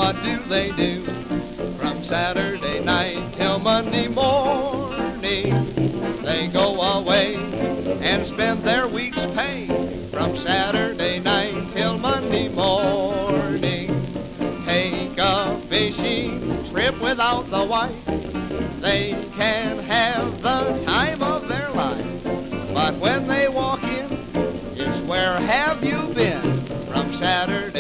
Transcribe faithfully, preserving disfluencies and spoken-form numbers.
what do they do? From Saturday night till Monday morning, they go away and spend their week's pay. From Saturday night till Monday morning, take a fishing trip without the wife. They can have the time of their life, but when they walk in, it's where have you been? From Saturday